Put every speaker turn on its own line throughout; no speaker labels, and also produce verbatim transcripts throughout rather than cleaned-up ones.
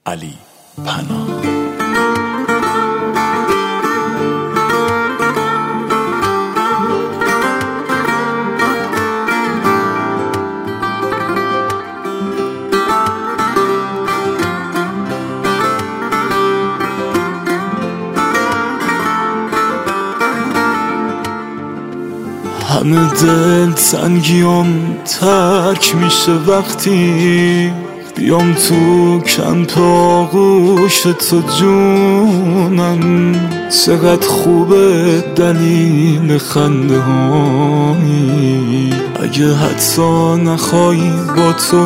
علی پناه. همه دل تنگیام ترک میشه وقتی بیام تو کمپ آغوش تو جونم. چقدر خوبه دلیل خنده هایی، اگه حتی نخوایی با تو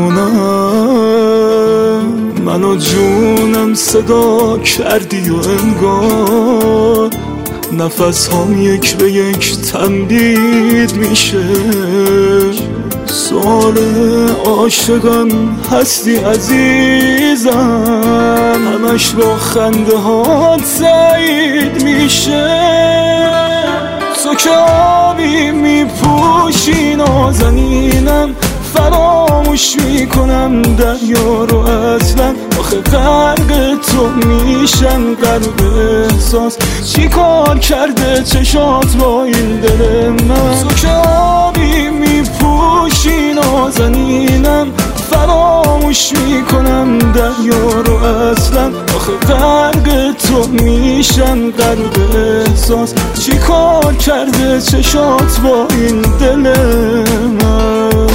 میمونم. منو جونم صدا کردی و انگار نفس هم یک به یک تمدید میشه. سوال عاشقم هستی عزیزم، همش با خنده ها تایید میشه. تو که آبی میپوشی نازنینم، فراموش میکنم دریا رو اصلا. آخه غرق تو میشم غرق احساس، چی کار کرده چشات با این دل من؟ تو که آبی میپوشی نازنینم، فراموش میکنم دریا رو اصلا. آخه غرق تو میشم غرق احساس، چی کار کرده چشات با این دل من؟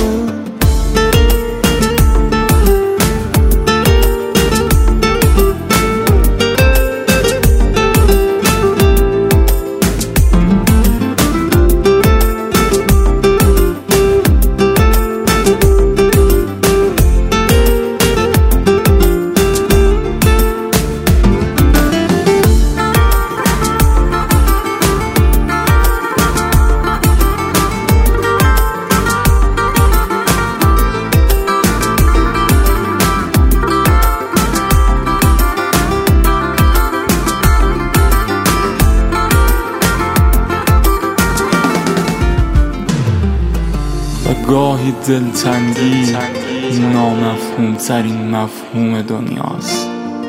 گاهی دلتنگی نامفهوم ترین مفهوم دنیاست.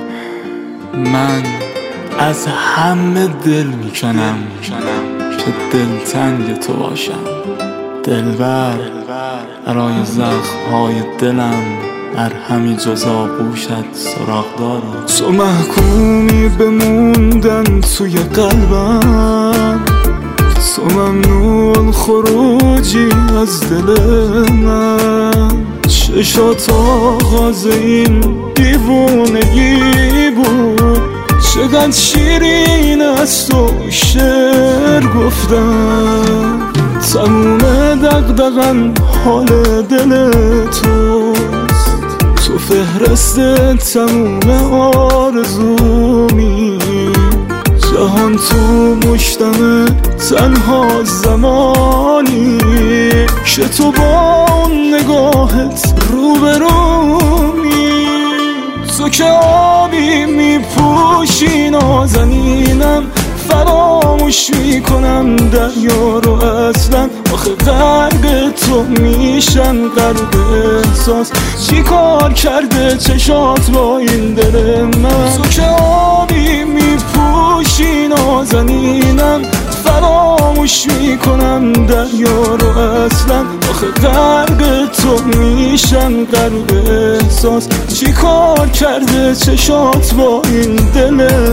من از همه دل میکنم که دلتنگ تو باشم. دلبر برای زخم‌های دلم در همین جز آغوشت سراغ داری. تو محکومی بموندن توی قلبم، تو ممنون خروجی از دل من. چشات آغاز این دیوونگی بود، چقدر شیرین از تو شعر گفتم. تموم دغدغم حال دل توست، تو فهرست تموم آرزومی. جهان تو مشتمه تنها زمانی که تو با اون نگاهت روبرومی. تو که آبی میپوشی نازنینم، فراموش میکنم دریا رو اصلا. آخه غرق تو میشم غرق احساس، چی کار کرده چشات با این دل من؟ تو که آبی میپوشی نازنینم، فراموش میکنم دریا رو اصلا. آخه غرق تو میشم غرق احساس، چی کار کرده چشات با این دل